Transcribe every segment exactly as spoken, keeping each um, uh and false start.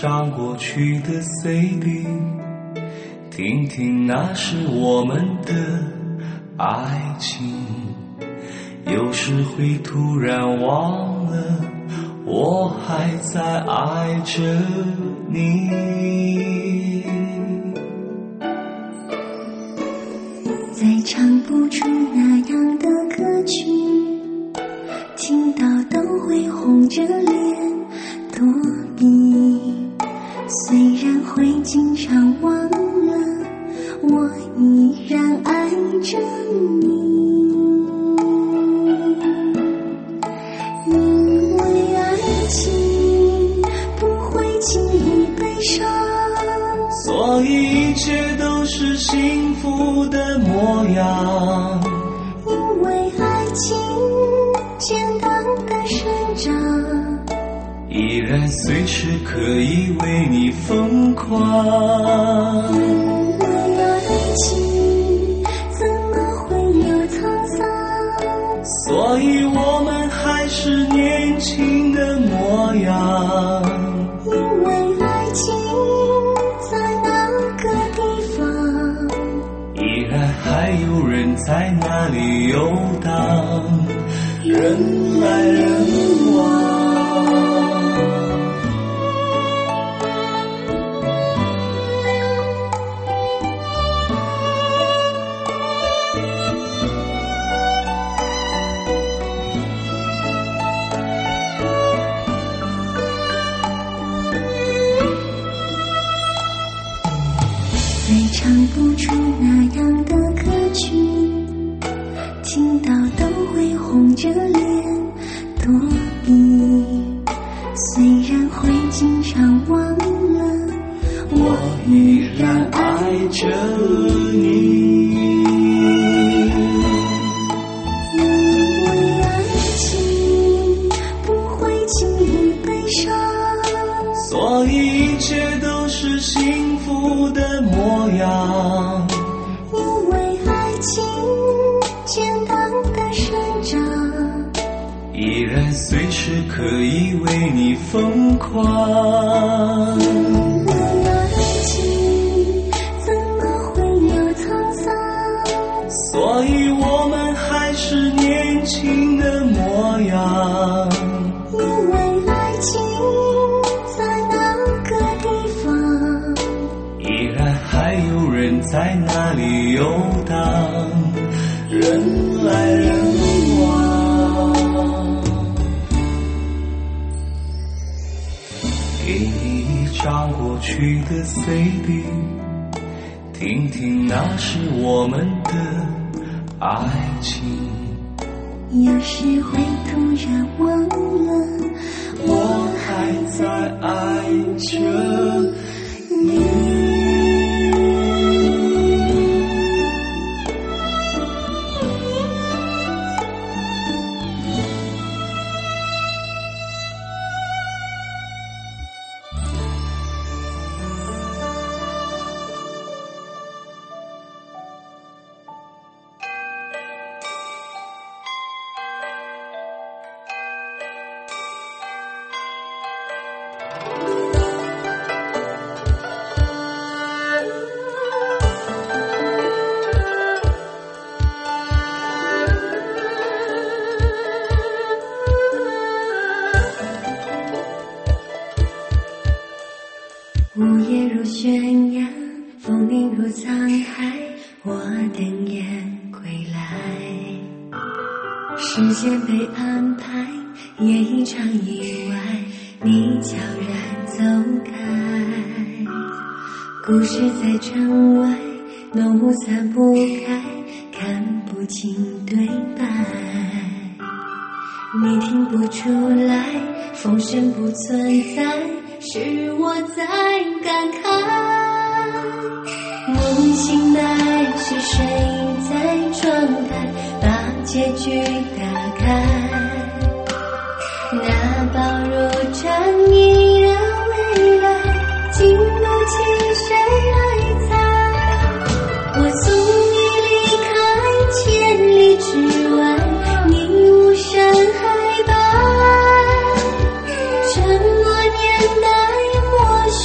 张过去的 C D， 听听那是我们的爱情。有时会突然忘了，我还在爱着你。 再唱不出那样的歌曲，听到都会红着脸躲避。虽然会经常忘了，我依然爱着你。因为爱情不会轻易悲伤， 所以一切都是幸福的模样。 因为爱情简单的生长， 依然随时可以为你疯狂。 因为爱情怎么会有沧桑， 所以我们还是年轻的模样。 因为爱情在那个地方， 依然还有人在那里游荡，人来人往。 再唱不出那样的歌曲，听到都会红着脸躲避。虽然会经常忘了，我依然爱着你。因为爱情不会轻易悲伤， 所以一切都是幸福的模样。 因为爱情简单的生长， 依然随时可以为你疯狂。 因为爱情怎么会有沧桑， 所以我们还是年轻的模样。 因为爱情在那个地方， 依然还有人在那里游荡，人来人往。给你一张过去的 C D， 听听那是我们的爱情。 有时会突然忘了， 我还在爱着你。 午夜如悬崖，风铃如沧海，我等雁归来。时间被安排，也一场意外，你悄然走开。故事在城外，浓雾散不开，看不清对白。你听不出来，风声不存在，是我在感慨。梦醒来是谁在窗台把结局打开？那薄如蝉翼的未来，经不起谁来猜。我送你离开千里之外，你无声海白。沉默年代，或许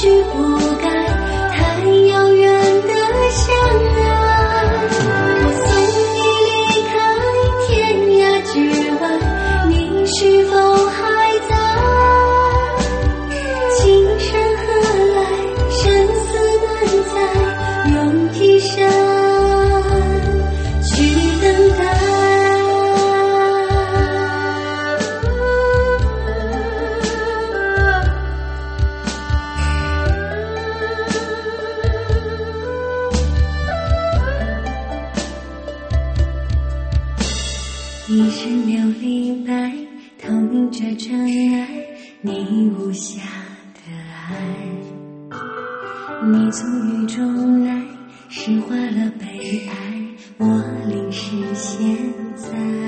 一身琉璃白，透明着尘埃，你无瑕的爱。你从雨中来，释怀了悲哀，我淋湿现在。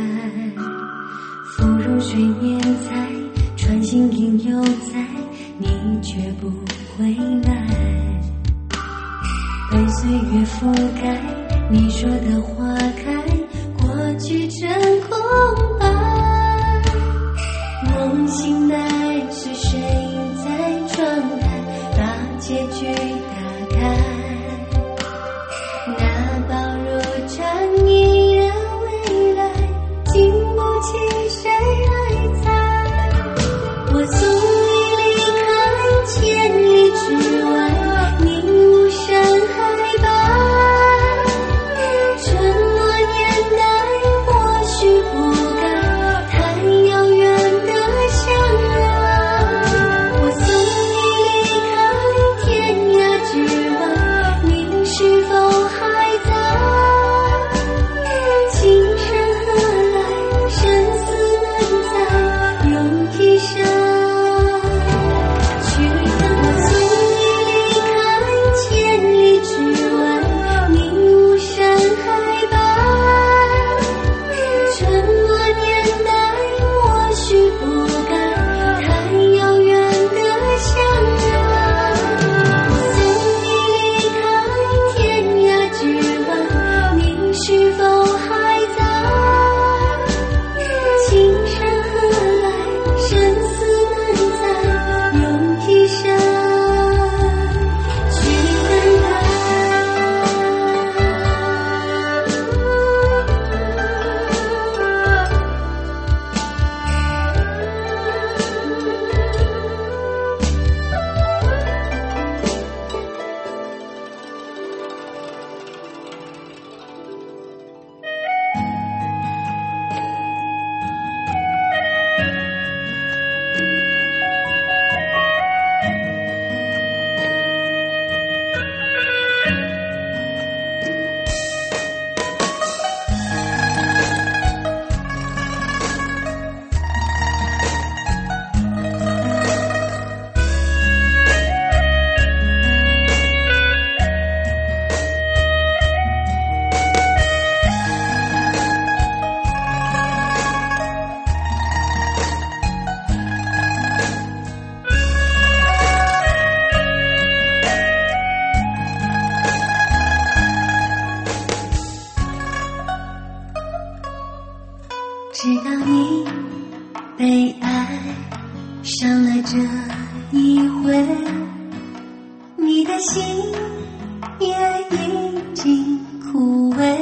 芙蓉水面采，穿行影犹在，你却不回来。被岁月覆盖，你说的花开，过去成空白。梦醒来是谁在窗台把结局打开？那薄如蝉翼的未来，经不起谁来猜。我送你离开千里之外，你无声海白。沉默年代或许不该太遥远的相爱。我送你离开天涯之外，你是否还在？情深何来，生死难再用一生去等。我送你离开千里之外，你无声海白。沉默年代或许不该太遥远的相爱。我送你离开天涯之外，你是否还在？情深何来，生死难再用一生去等待。直到你被爱伤了这一回，你的心也已经枯萎。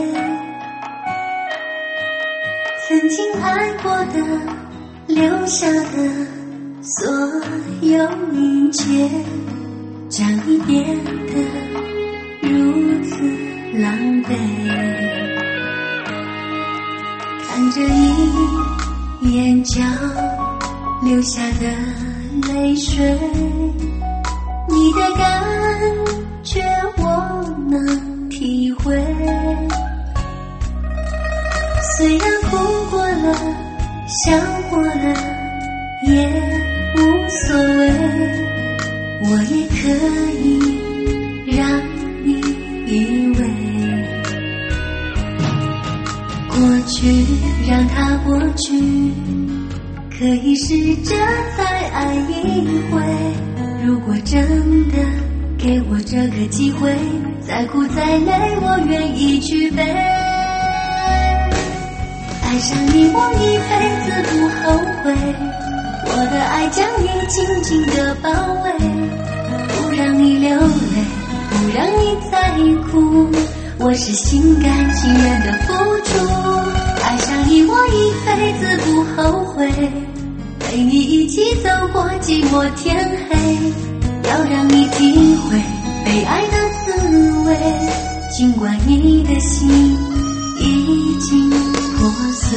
曾经爱过的，留下的所有一切，将你变得如此狼狈。看着你眼角流下的泪水，你的感觉我能体会。虽然哭过了，笑过了，也无所谓，我也可以让你以为过去让它过去，可以试着再爱一回。如果真的给我这个机会，再苦再累我愿意去背。爱上你我一辈子不后悔，我的爱将你紧紧地包围，不让你流泪，不让你再哭，我是心甘情愿的付出。爱上你我一辈子不后悔，陪你一起走过寂寞天黑，要让你体会被爱的滋味，尽管你的心已经破碎。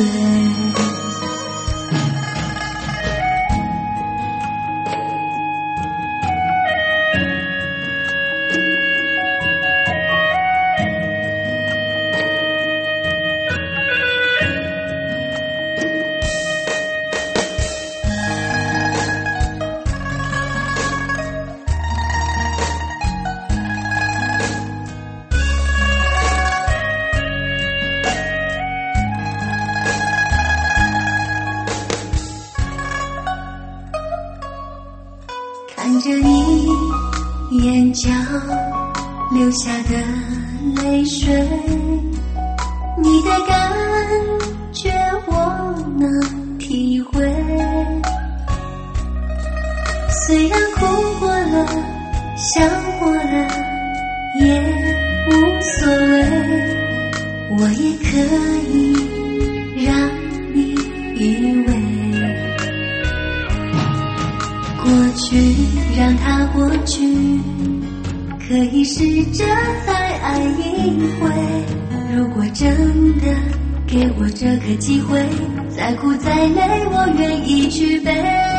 泪水，你的感觉我能体会。虽然哭过了，笑过了，也无所谓，我也可以让你依偎。过去让它过去，可以试着再爱一回。如果真的给我这个机会，再苦再累我愿意去背。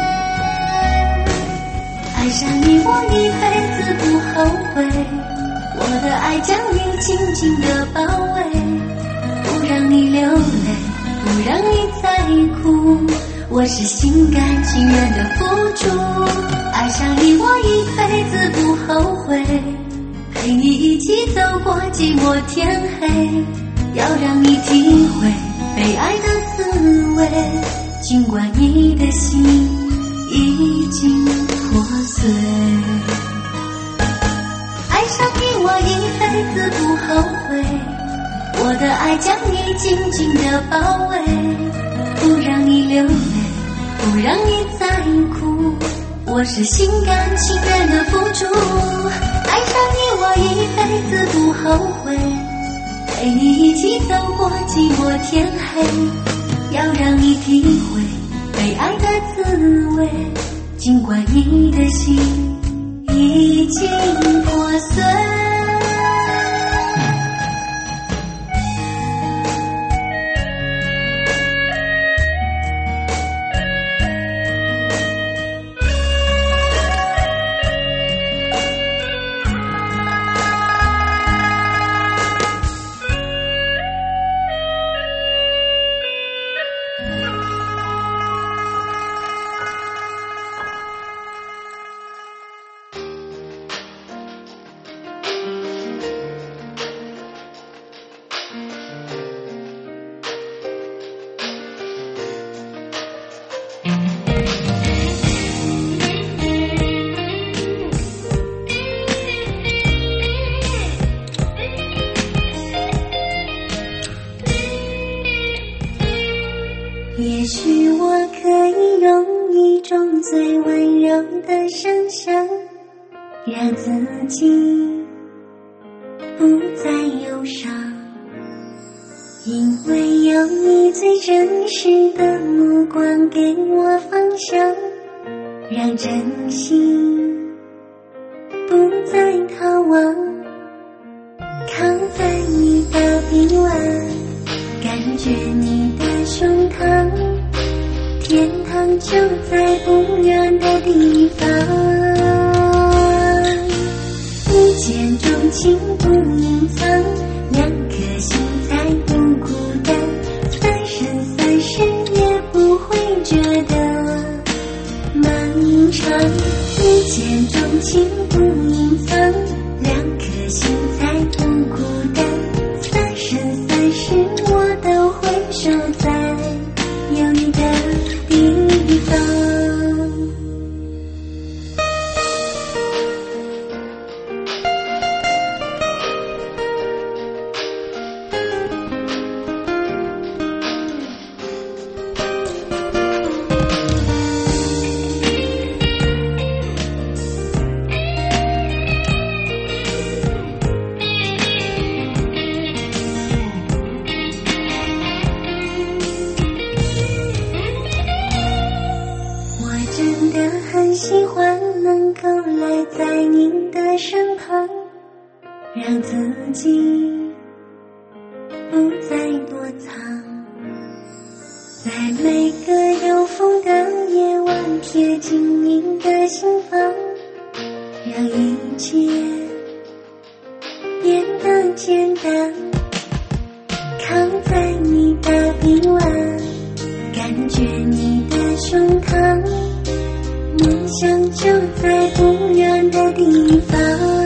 爱上你我一辈子不后悔，我的爱将你紧紧地包围，不让你流泪，不让你再哭，我是心甘情愿的付出。爱上你我一辈子不后悔，陪你一起走过寂寞天黑，要让你体会被爱的滋味，尽管你的心已经破碎。爱上你我一辈子不后悔，我的爱将你紧紧地包围，不让你流泪，不让你再哭，我是心甘情愿的付出。爱上你我一辈子不后悔，陪你一起走过寂寞天黑，要让你体会被爱的滋味，尽管你的心已经破碎。也许我可以用一种最温柔的声响，让自己不再忧伤，因为有你最真实的目光给我方向，让真心不再逃亡，靠在你的臂弯，感觉你的胸膛，天堂就在不远的地方。一见钟情不隐藏，两颗心才不孤单，三生三世也不会觉得漫长。一见钟情不隐藏，两颗心才不孤单，三生三世我都会守在有你的地方。真的很喜欢能够赖在你的身旁，让自己不再躲藏，在每个有风的夜晚贴近你的心房，让一切变得简单，靠在你的臂弯，感觉你的胸膛，梦想就在不远的地方。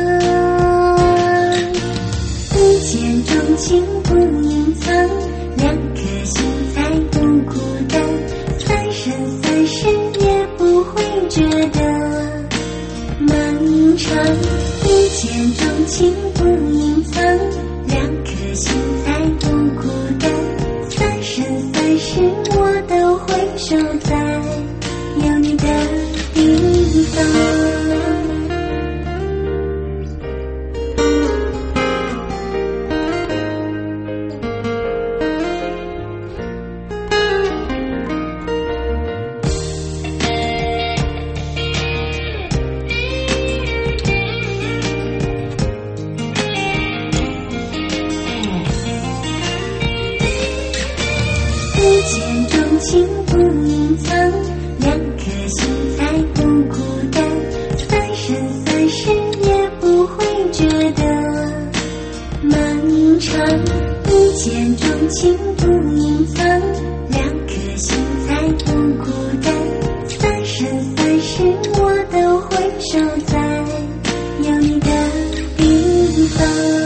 一见钟情不隐藏，两颗心才不孤单，三生三世也不会觉得漫长。一见钟情不隐藏， 情不隐藏，两颗心才不孤单，三生三世也不会觉得漫长。一见钟情不隐藏，两颗心才不孤单，三生三世我都会守在有你的地方。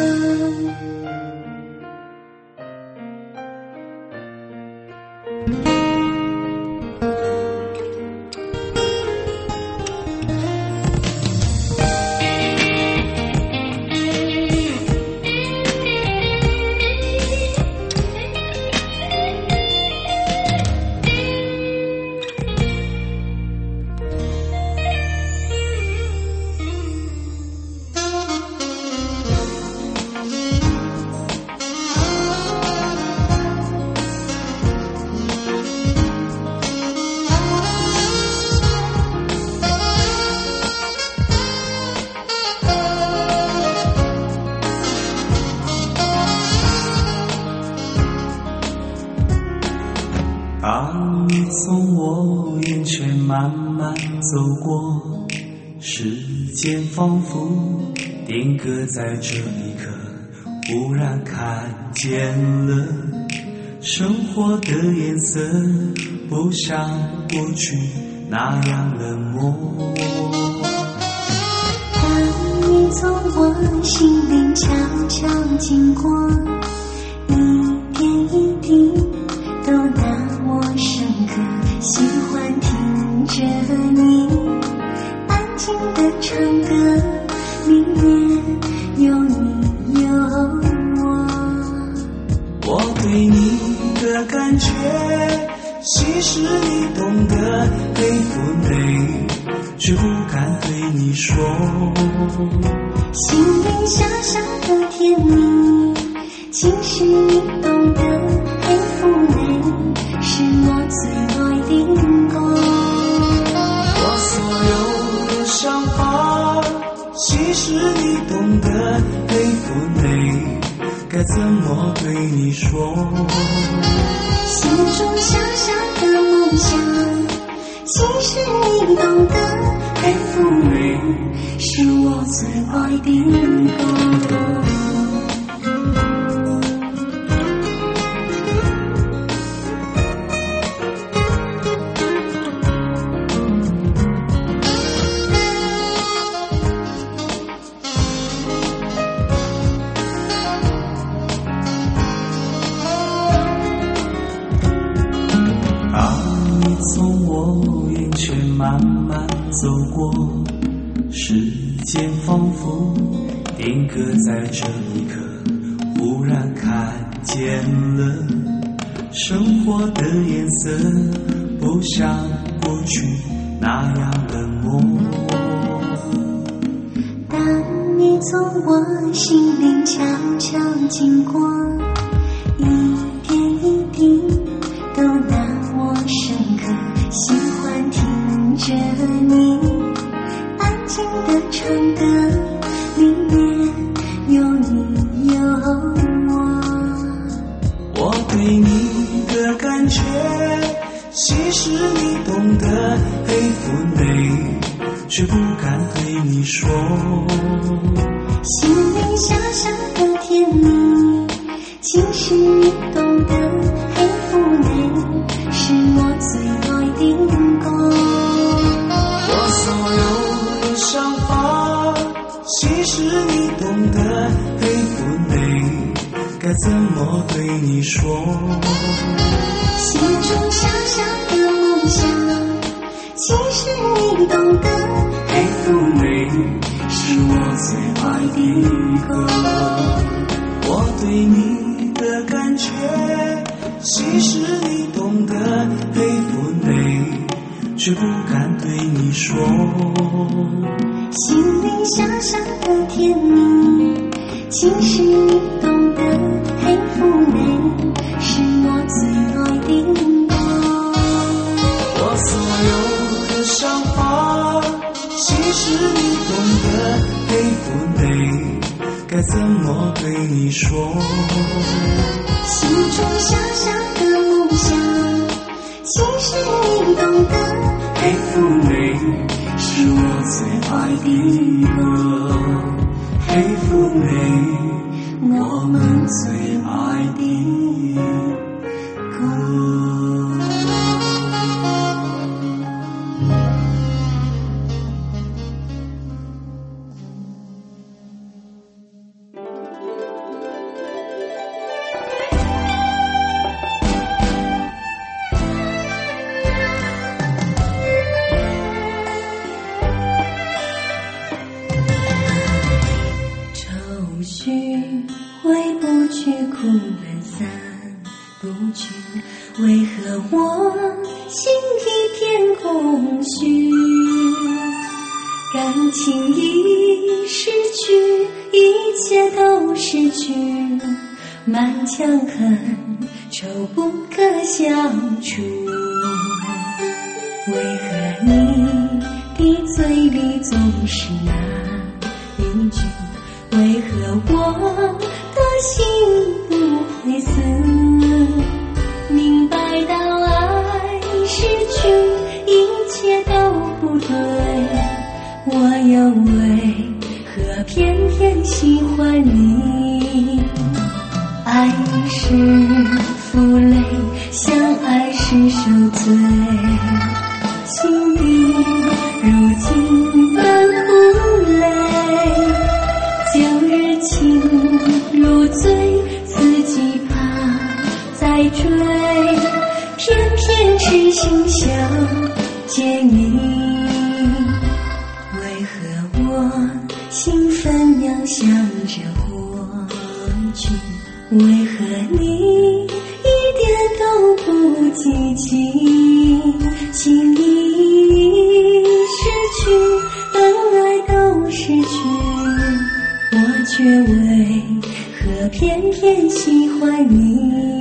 当你从我眼前慢慢走过，时间仿佛定格在这一刻，忽然看见了生活的颜色，不像过去那样冷漠。 当你从我心灵悄悄经过，一点一滴都那么深刻，喜欢听着你安静的唱歌，里面有你有我。 我对你的感觉，其实你懂得，黑不累，却不敢对你说。 心里小小的甜蜜，其实你懂得，黑不累，是我最爱的歌。 我所有的想法，其实你懂得，累不累，该怎么对你说？ 心中小小的梦想，其实你懂得，累不累，是我最爱的歌。 从我眼前慢慢走过，时间仿佛定格在这一刻，忽然看见了生活的颜色，不像过去那样冷漠。 当你从我心灵悄悄经过，一点一滴都那么深刻，喜欢听着你安静的唱歌，里面有你有我。 我对你的感觉，其实你懂得，累不累，却不敢对你说。 心里小小的甜蜜，其实你懂得，黑不累，是我最爱的歌。 我所有的想法，其实你懂得，累不累，该怎么对你说？ 心中小小的梦想，其实你懂得， 累不累，是我最爱的歌。我对你的感觉，其实你懂得，累不累，却不敢对你说。 心里小小的甜蜜，其实你懂得，黑不累，是我最爱的歌。 我所有的想法，其实你懂得，累不累，该怎么对你说？ 心中小小的梦想， 其实你懂得。 黑富美是我最爱的歌，黑富美我们最爱的歌。 回不去，苦人散不去，为何我心一片空虚？感情已失去，一切都失去，满腔恨愁不可消除。为何你的嘴里总是那一句？为何我的心不会死？明白到爱失去，一切都不对，我又为何偏偏喜欢你？爱是负累，相爱是受罪，心底如今满苦泪。旧日情如醉，自己怕再追，偏偏痴心想见你。为何我心分秒想着过去？为何你一点都不记起？情已失去，恩爱都失去，我却为何偏偏喜欢你？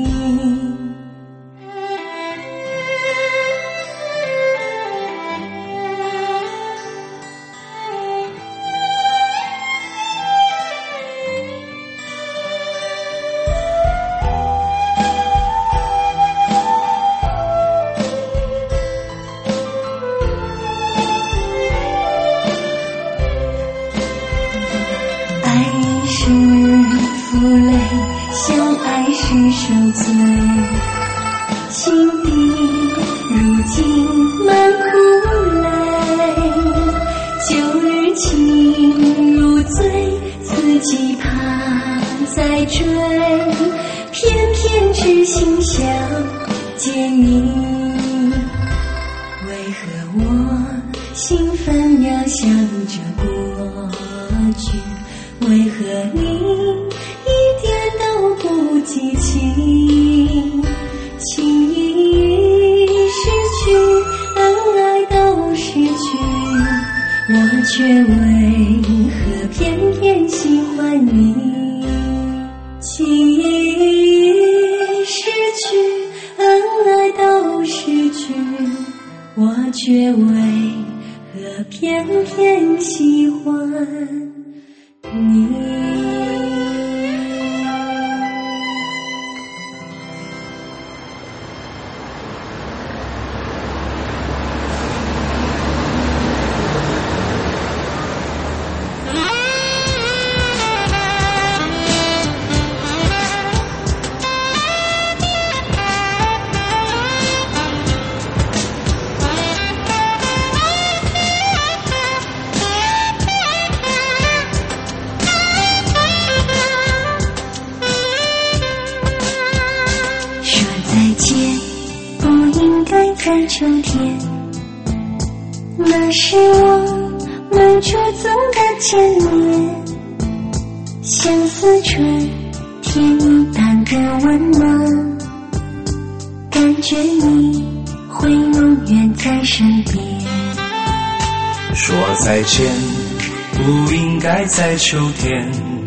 受罪，心底如今满苦泪。旧日情如醉，自己怕再追，偏偏痴心想见你。为何我心分秒想着过去？为何你一点都不记起？情已失去，恩爱都失去，我却为何偏偏喜欢你？情已失去，恩爱都失去，我却为何偏偏喜欢你？在秋天，那是我们初走的前年，相思春天一般的温暖，感觉你会永远在身边。 说再见不应该在秋天，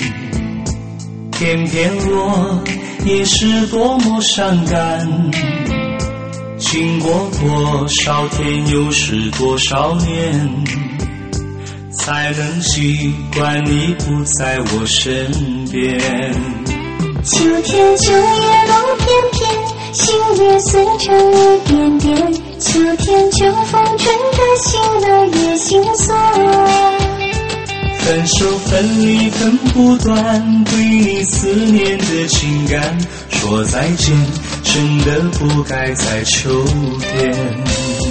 偏偏我也是多么伤感。经过多少天，又是多少年，才能习惯你不在我身边。 秋天秋叶落片片， 心也碎成一点点，秋天秋风吹得心儿也心酸。 分手分离分不断，对你思念的情感，说再见真的不该在秋天。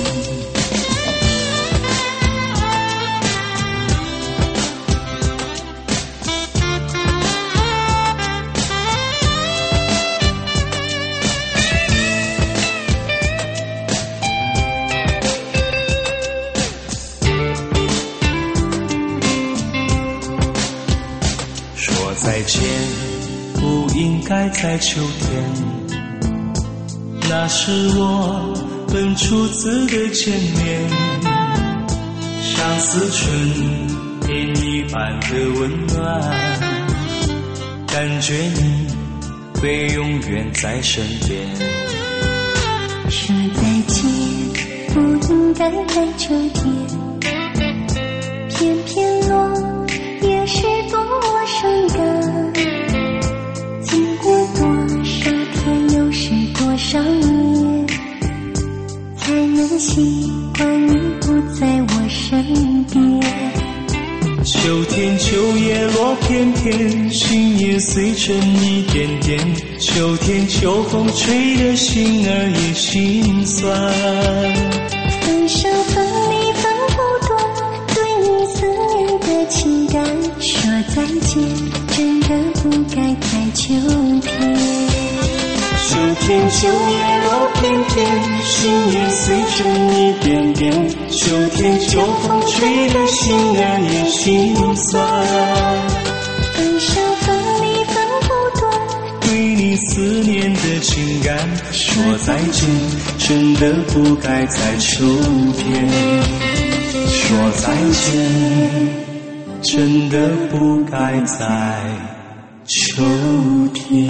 再见不应该在秋天，那是我们初次的见面，像似春天一般的温暖，感觉你会永远在身边。 说再见不应该在秋天，偏偏落也是多伤感，经过多少天又是多少年，才能习惯你不在我身边。 秋天秋叶落片片，心也碎成一点点，秋天秋风吹得心儿也心酸。 分手分离分不断，对你思念的情感，说再见真的不该在秋天。 秋天秋叶落片片，心也碎成一点点，秋天秋风吹得心儿也心酸。 分手分离分不断， 对你思念的情感，说再见真的不该在秋天。说再见真的不该在秋天。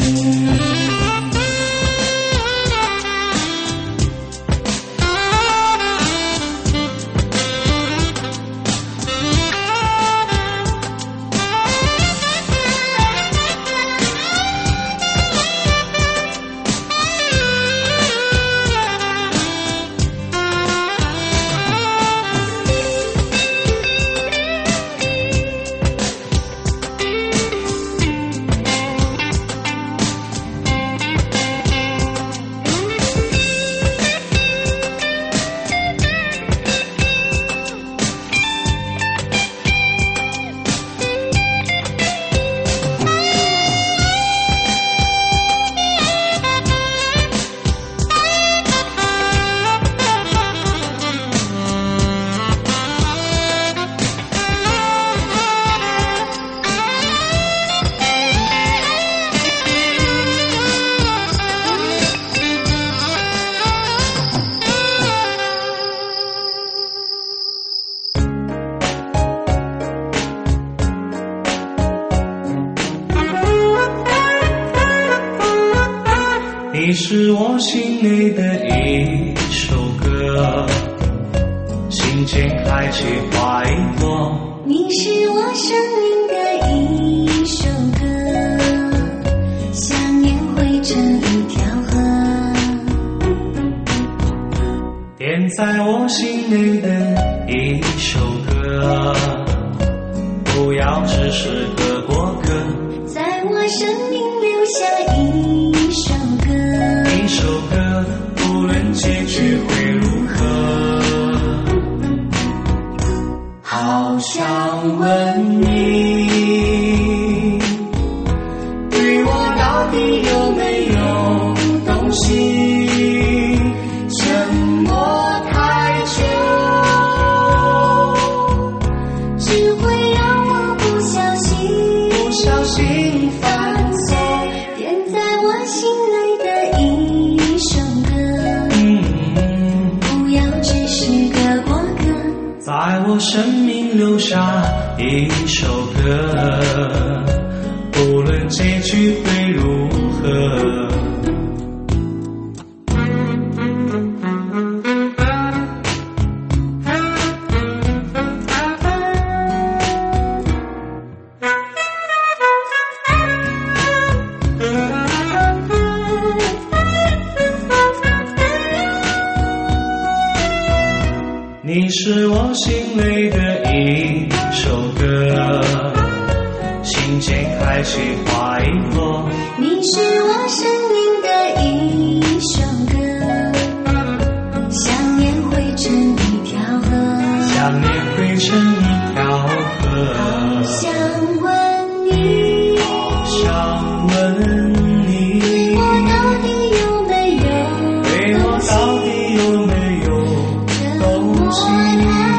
你是我心里的一首歌，心间开起花一朵。 你是我生命的一首歌，想念汇成一条河。 点在我心里的一首歌，不要只是个过客， 在我生命留下一首歌。 一首歌，无论结局会如何，好想问你，对我到底有没有动心？沉默太久，只会让我不小心，不小心犯错，点在我心里的一首歌。嗯，不要只是个过客，在我生命留下一首歌，无论结局会如何。 是我心里的一首歌，心间开起花一朵。 你是我生命的一首歌，想念汇成一条河， 想念汇成一条河。 好想问你， 好想问你， 对我到底有没有， 对我到底有没有动心？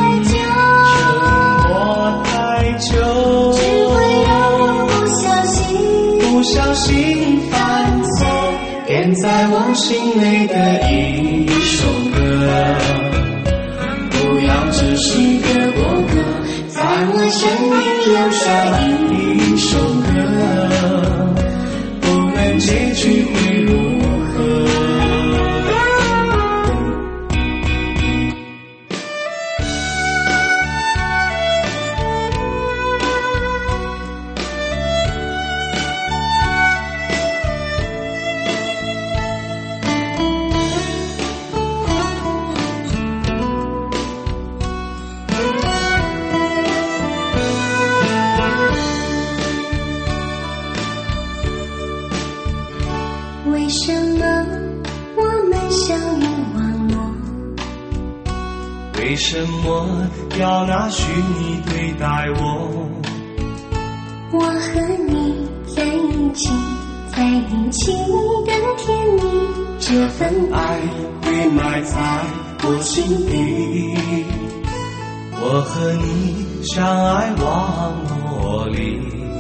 沉默太久， 只会让我不小心， 不小心犯错，点在我心里的一首歌。不要只是个过客，在我生命留下一首歌，不论结局会如何。 为什么我们相遇网络？ 为什么要拿虚拟对待我？ 我和你在一起，在一起更甜蜜，这份爱会埋在我心底。我和你相爱网络里，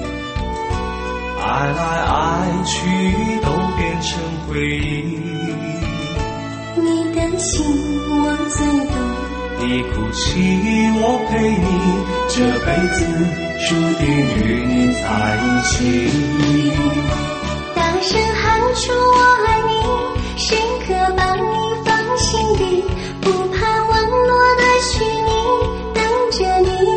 爱来爱去都变成回忆。 你的心我最懂， 你哭泣我陪你，这辈子注定与你在一起。 大声喊出我爱你，时刻把你放心底，不怕网络的虚拟，等着你。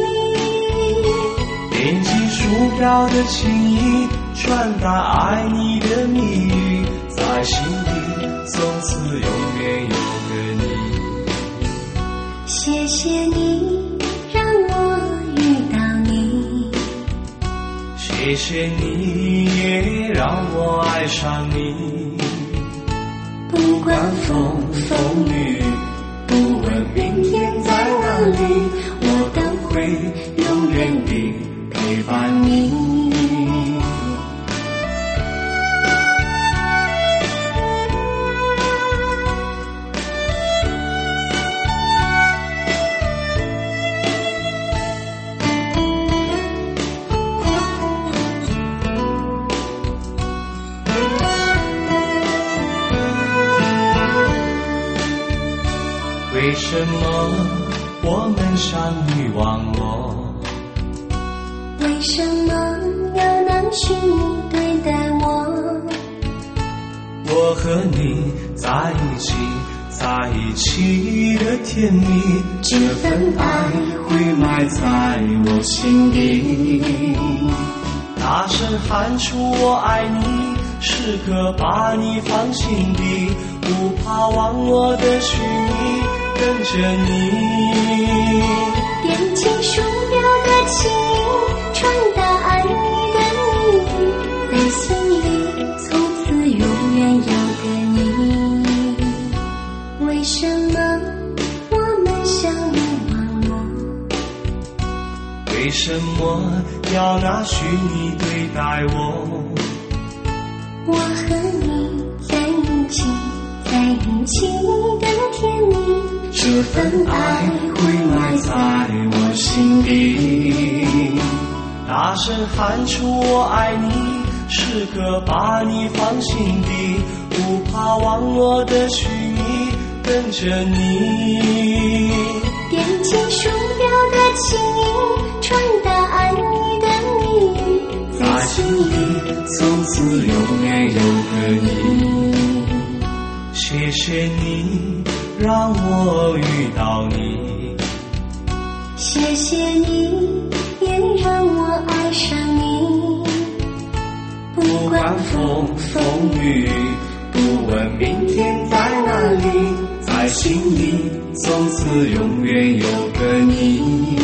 点击鼠标的情意，传达爱你的蜜语，在心底从此永远有个你。 谢谢你让我遇到你， 谢谢你也让我爱上你。 不管风风雨，不问明天在哪里，我都会永远地陪伴你。为什么我们相遇网络？ 为什么要拿虚拟对待我？ 我和你在一起，在一起的甜蜜，这份爱会埋在我心底。大声喊出我爱你，时刻把你放心底，不怕网络的虚拟，跟着你。 点击鼠标的情意，传达爱你的秘密，在心里从此永远有个你。为什么我们相遇网络？ 为什么要拿虚拟对待我？ 我和你在一起，在一起更甜蜜， 这份爱会埋在我心底。大声喊出我爱你，时刻把你放心底，不怕网络的虚拟，跟着你。 点击鼠标的情意，传达爱你的秘密， 在心里从此永远有个你。谢谢你让我遇到你， 谢谢你也让我爱上你。不管风风雨， 不问明天在哪里，在心里从此永远有个你。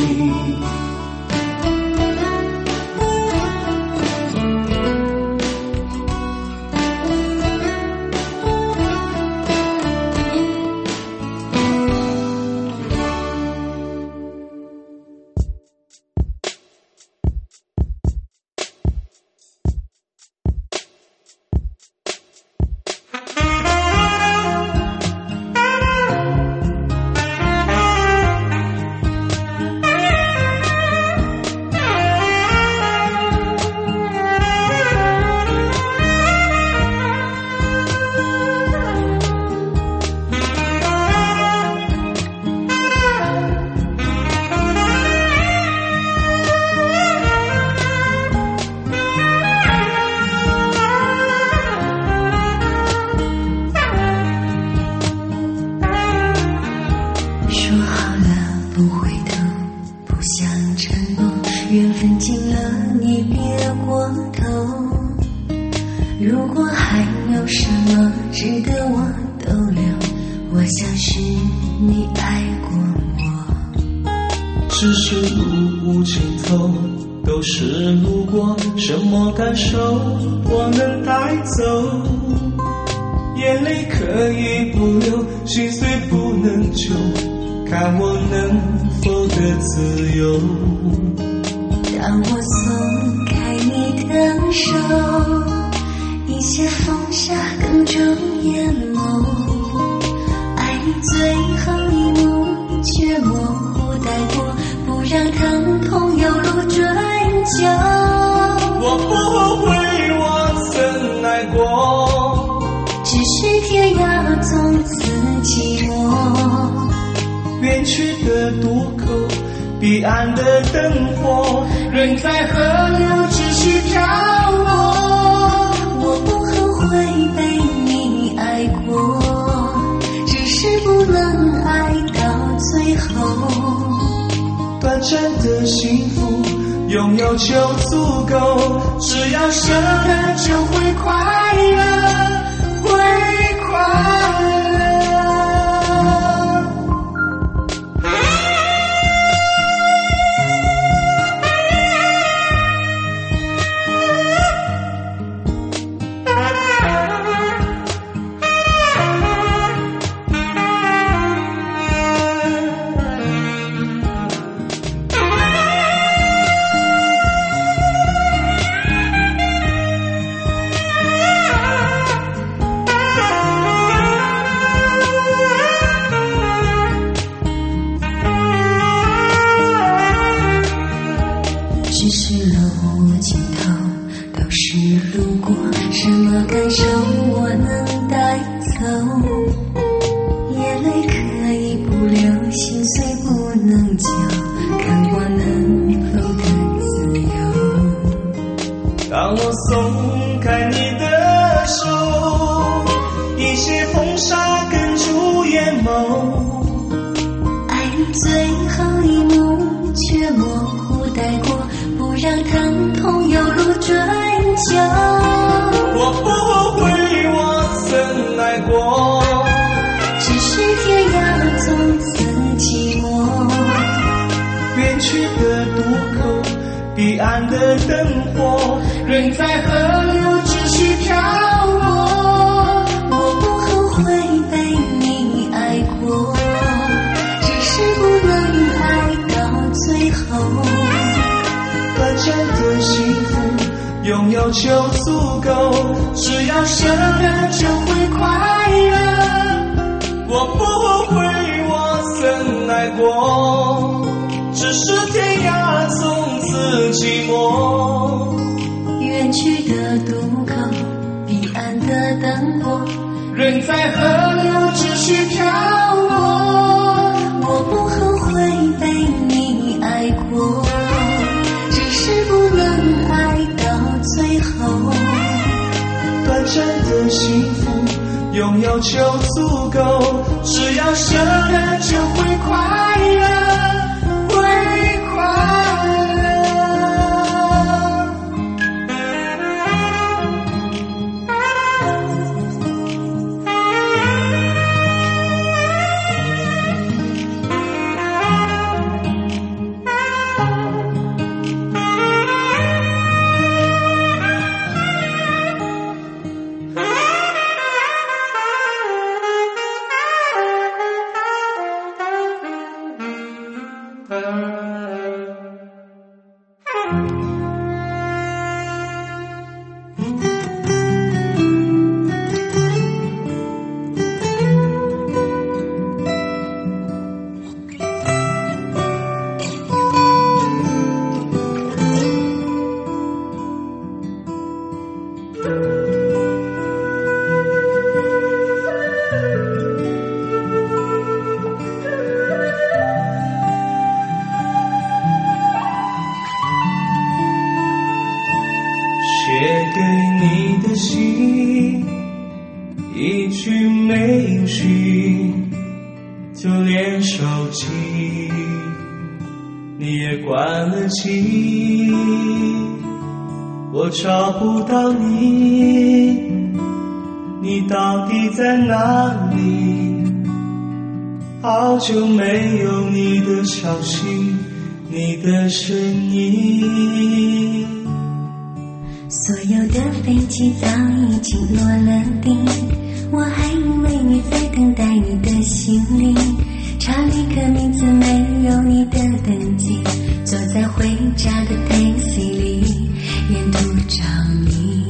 缘分尽了，你别过头。如果还有什么值得我逗留，我想是你爱过我。 只是路无尽头，都是路过，什么感受我能带走？眼泪可以不流，心碎不能救，看我能否得自由。 当我松开你的手，一些风沙更重眼眸，爱你最后一幕却模糊带过，不让疼痛有路追究。 我不后悔我曾爱过， 只是天涯从此寂寞。 远去的渡口，彼岸的灯火，人在河流继续漂泊。 我不后悔被你爱过，只是不能爱到最后。 短暂的幸福拥有就足够，只要舍得就会快乐，会快乐。 只是路无尽头，都是路过，什么感受我能带走？眼泪可以不流，心碎不能救，看我能否得自由。 当我松开你的手，一些风沙哽住眼眸， 爱你最后一幕却模糊带过，不让疼痛有路追究。 我不后悔我曾爱过， 只是天涯从此寂寞。 远去的渡口，彼岸的灯火，人在河流继续漂泊。 我不后悔被你爱过，只是不能爱到最后。 短暂的幸福拥有就足够，只要舍得就会快乐。我不后悔我曾爱过，只是天涯从此寂寞。 远去的渡口，彼岸的灯火， 人在河流继续漂泊。 我不后悔被你爱过，只是不能爱到最后。 短暂的幸福拥有就足够，只要舍得就会快乐，会快乐。 一句没讯，就连手机你也关了机，我找不到你，你到底在哪里？好久没有你的消息，你的声音。 所有的飞机早已经落了地，我还以为你在等待你的行李。查理克名字没有你的登记，坐在回家的 taxi 里，沿途找你。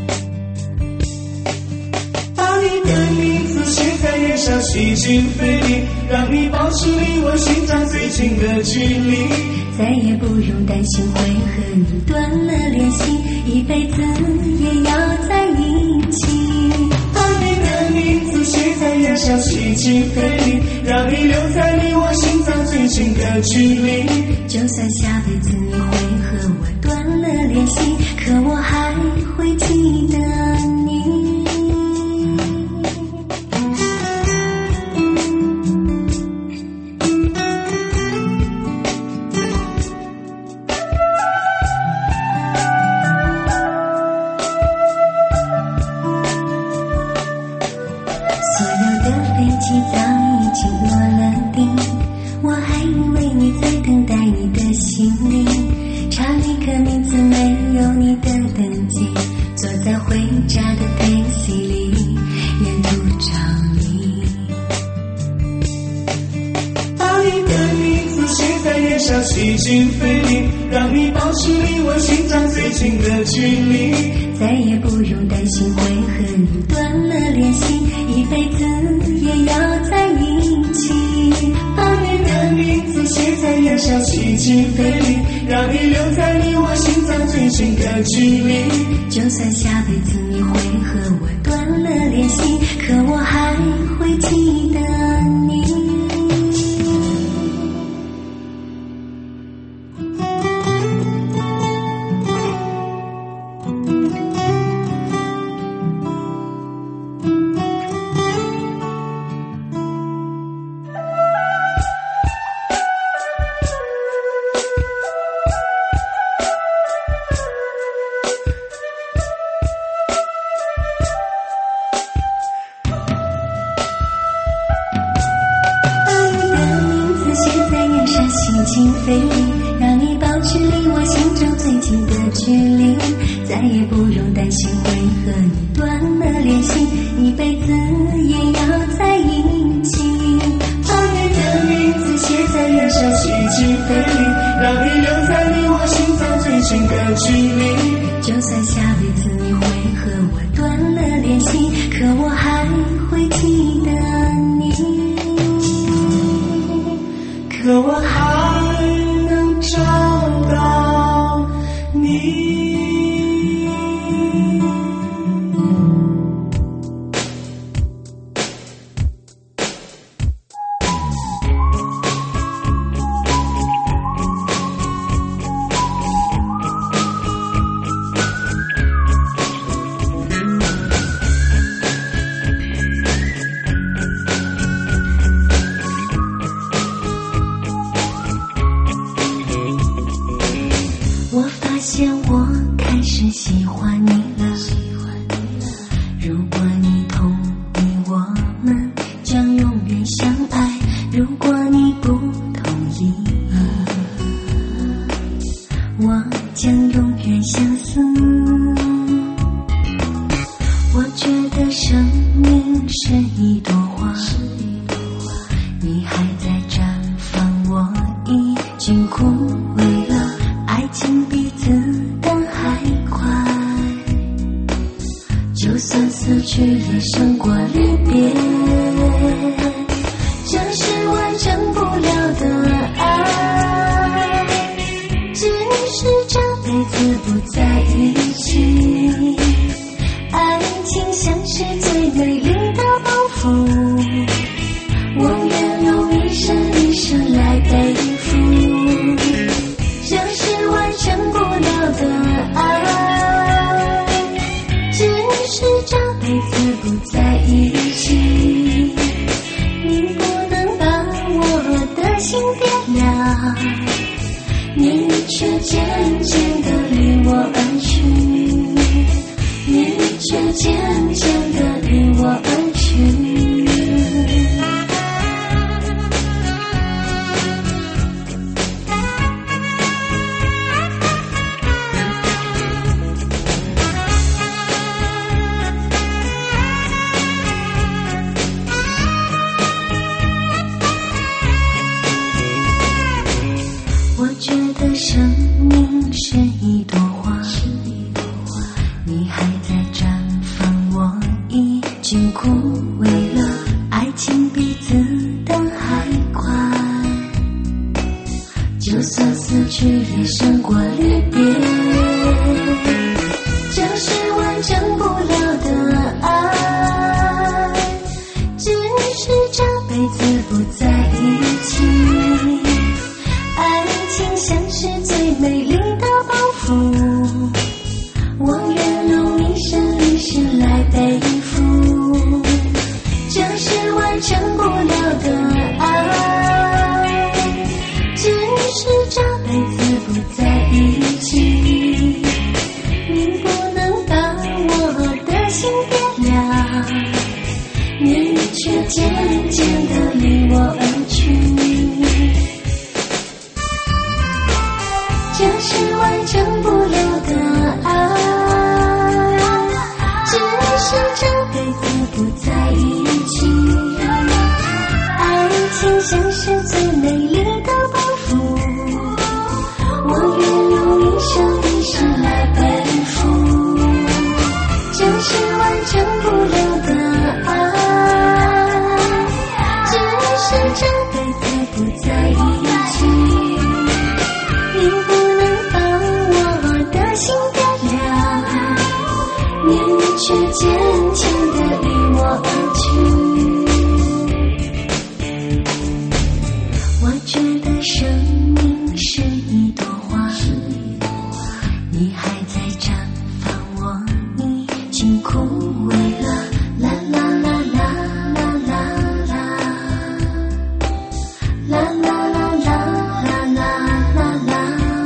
把你的名字写在脸上，吸进肺里，让你保持离我心脏最近的距离。 再也不用担心会和你断了联系，一辈子也要在一起。 把你的名字写在脸上，吸进肺里，让你留在离我心脏最近的距离。 就算下辈子你会和我断了联系，可我还会记得你。所有的飞机早已经落了地，我还以为你在等待你的行李。查理克名字没有你的登记，坐在回家的 taxi 里，沿途找你。 把你的名字写在脸上，吸进肺里，让你保持离我心脏最近的距离。 再也不用担心会和你断了联系，一辈子也要在一起。 把你的名字写在脸上，吸进肺里，让你留在离我心脏最近的距离。 就算下辈子你会和我断了联系，可我还会记得你。吸进肺里，让你保持离我心中最近的距离。再也不用担心会和你断了联系，一辈子也要在一起。 把你的名字写在脸上，吸进肺里，让你留在离我心脏最近的距离。 就算下辈子你会和我断了联系，可我还会记得你。 可我还能找到你。 我发现我开始喜欢你了，如果你同意，我们将永远相爱；如果你不同意，我将永远相思。我觉得生命是一朵花，你还在绽放，我已经枯萎了。爱情比子弹还快，就算死去也胜过离别。这是完成不了的爱，只是这辈子不在一起。爱情像是最美丽的包袱，我愿用一生一生来背负。这是完成不了的爱，只是这辈子不在意。 心变了，你却渐渐地离我而去，你却渐渐地离我而去。我觉得生命是一朵花，你还在绽放，我已经枯萎了。爱情比子弹还快，就算死去也胜过离别。这是完成不了的爱，只是这辈子不在一起。爱情像是最美丽的包袱，我愿用一生一世来背负。这是完成不了的爱，只是这辈子不在一起。你不能把我的心变了，你却渐渐地离我而去。这是完成不了的爱，只是这辈子不在一起。爱情像是最美丽的包袱，我愿用一生一世来背负。这是完成不了的爱，只是这辈子不在一起。你不能把我的心变了，你却渐渐地离我而去。我觉得生命是一朵花，你还在绽放，我已经枯萎了。啦啦啦啦啦啦啦，啦啦啦啦啦啦啦。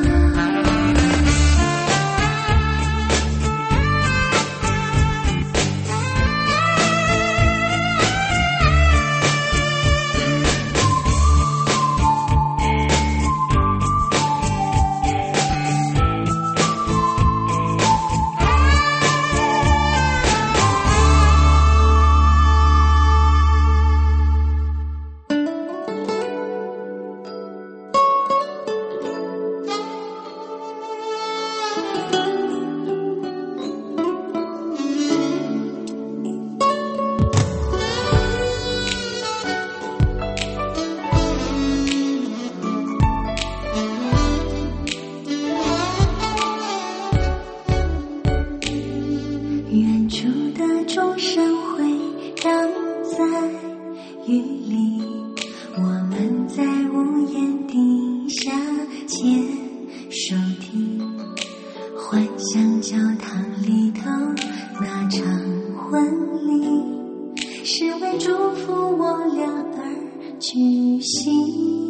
远处的钟声回荡在雨里，我们在屋檐底下牵手听，幻想教堂里头那场婚礼是为祝福我俩而举行。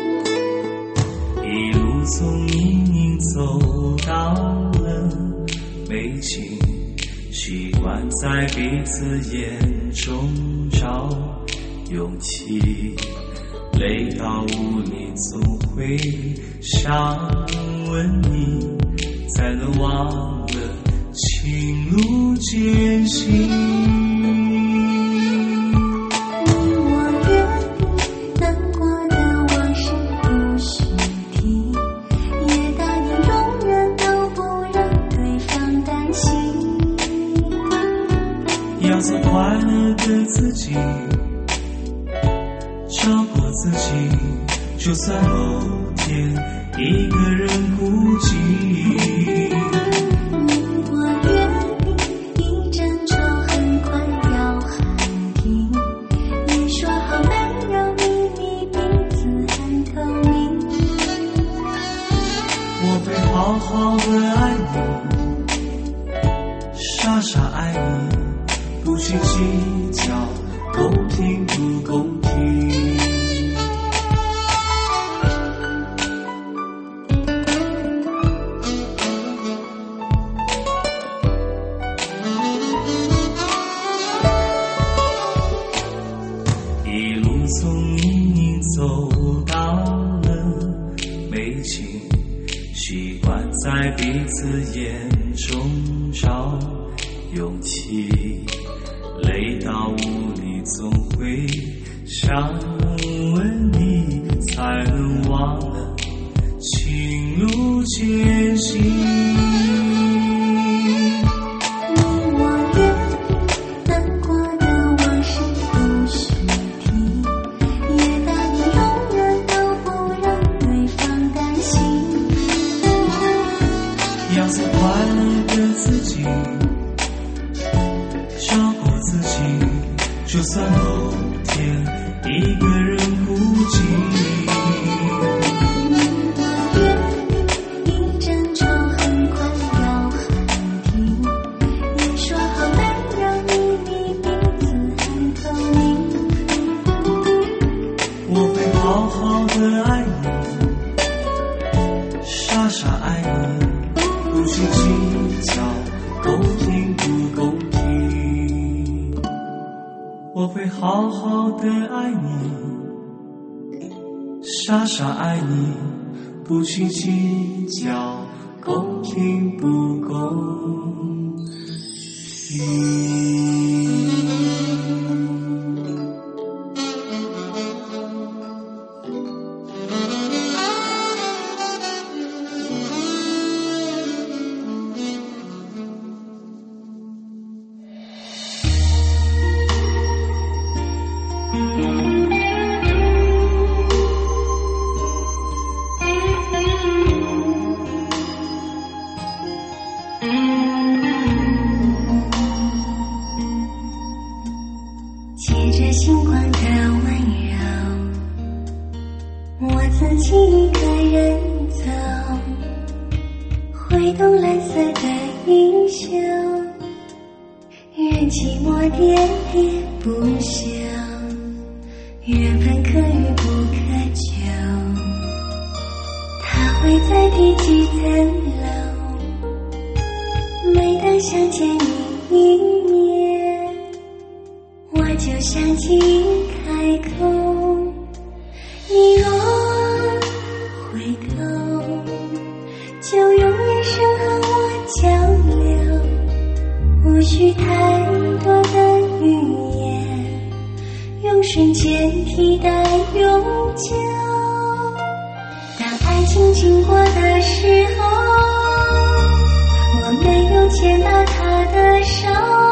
一路从泥泞走到了美景，习惯在彼此眼中找勇气，累到无力总会想问你，才能忘了情路艰辛。要做快乐的自己，照顾自己，就算某天一个人孤寂。 你我约定，一争吵很快要喊停。你说好没有秘密，彼此很透明。 我会好好的爱你，傻傻爱你。不去计较公平不公平， 眼中找勇气，累到无力总会想问你，才能忘了情路艰辛。就算后天一个人孤寂， 一争吵很快要喊停，你说好能让你比彼此很透明， 我会好好的爱你，傻傻爱你，不去计较公平不公平。我会好好的爱你，傻傻爱你，不去计较公平不公平。 借着星光的温柔，我自己一个人走，挥动蓝色的衣袖，任寂寞喋喋不休，缘分可遇不可求，它会在第几层楼，每当想见你一面，我就想起开口，你若回头，就用眼神和我交流，无需太多的语言，用瞬间替代永久。当爱情经过的时候，我没有牵到他的手，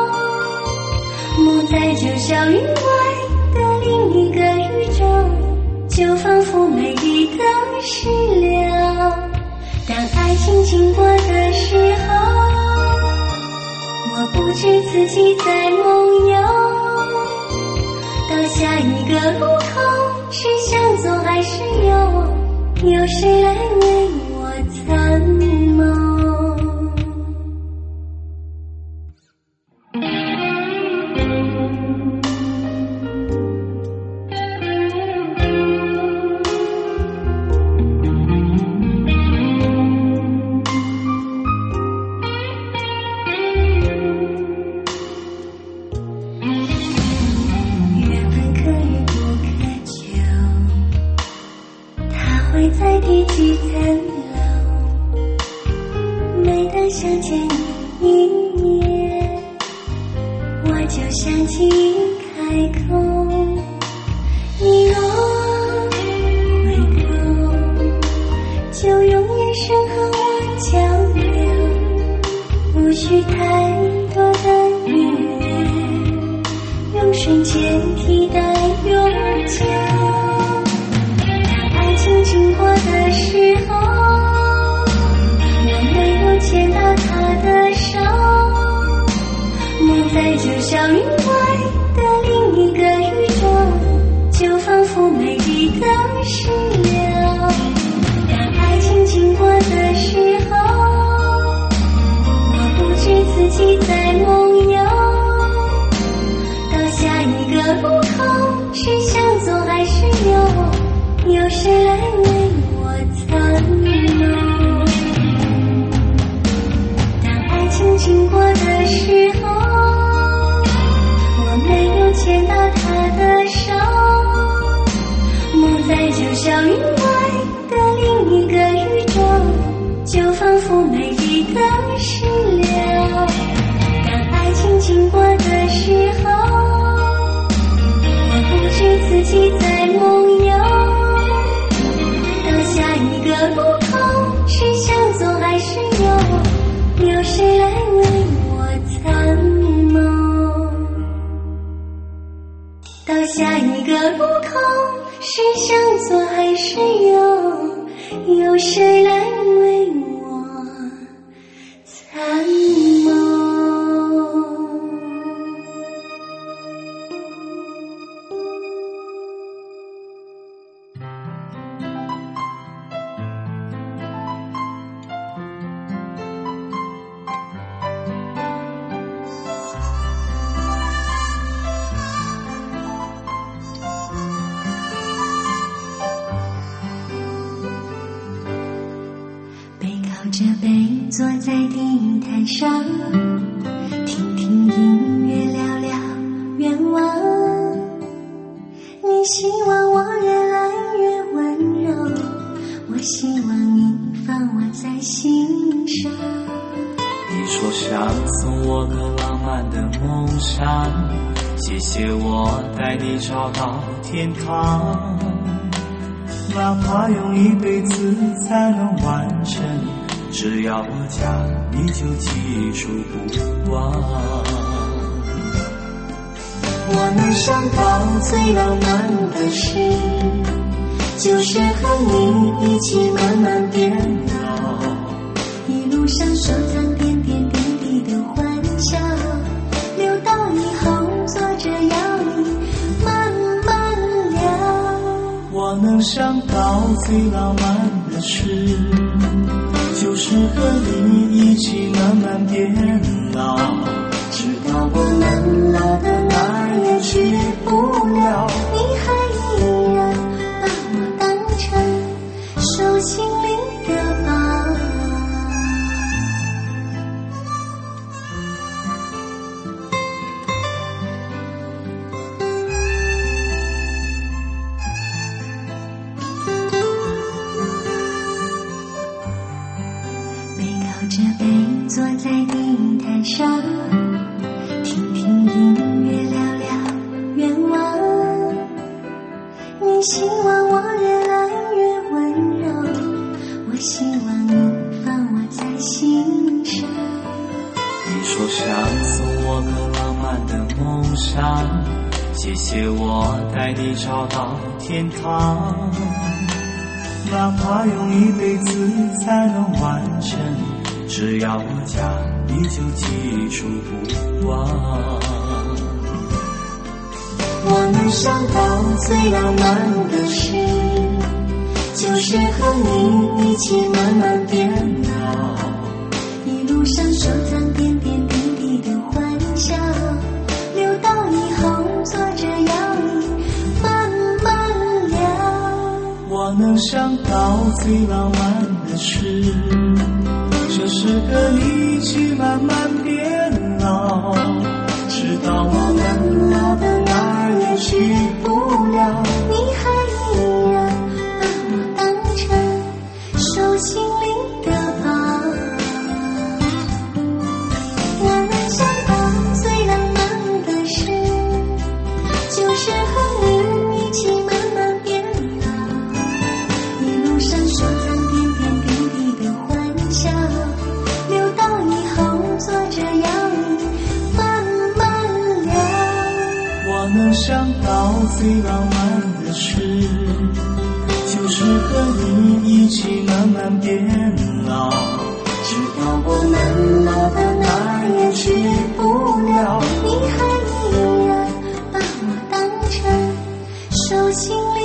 梦在九霄云外的另一个宇宙，就仿佛美丽的石榴。当爱情经过的时候，我不知自己在梦游，到下一个路口是向左还是右，有谁来为我参谋。会在第几层楼，每当想见你一面，我就想起开口，你若回头，就用眼神和我交流，无需太多的语言，用瞬间替代永久。经过的时候，我没有牵到他的手，梦在九霄云外的另一个宇宙，就仿佛美丽的石榴。当爱情经过的时候，我不知自己在梦游，到下一个路口是向左还是右，有谁来为我参谋？当爱情经过的时候，我没有牵到他的手，梦在九霄云外的另一个宇宙，就仿佛美丽的到下一个路口，是向左还是右？有谁来为我参谋？着背坐在地毯上，听听音乐，聊聊愿望。你希望我越来越温柔，我希望你放我在心上。 你说想送我个浪漫的梦想，谢谢我带你找到天堂，哪怕用一辈子才能完成，只要我讲，你就记住不忘。 我能想到最浪漫的事，就是和你一起慢慢变老，一路上收藏点点滴滴的欢笑，留到以后坐着要你慢慢聊。 我能想到最浪漫的事，就是和你一起慢慢变老， 直到我们老的哪儿也去不了，你还依然把我当成手心里的宝。着背坐在地毯上，听听音乐，聊聊愿望。你希望我越来越温柔，我希望你放我在心上。 你说想送我个浪漫的梦想，谢谢我带你找到天堂，哪怕用一辈子才能完成，只要我讲，你就记住不忘。 我能想到最浪漫的事，就是和你一起慢慢变老，一路上收藏点点滴滴的欢笑，留到以后坐着要你慢慢聊。 我能想到最浪漫的事，就是和你一起慢慢变老，直到我们老的哪儿也去不了， 你还依然把我当成手心里的宝。我能想到最浪漫的事，就是和你一起慢慢变老，一路上收藏点点滴滴的欢笑，留到以后坐着要你慢慢聊。 我能想到最浪漫的事，就是和你一起慢慢变老， 直到我们老的哪儿也去不了，你还依然把我当成手心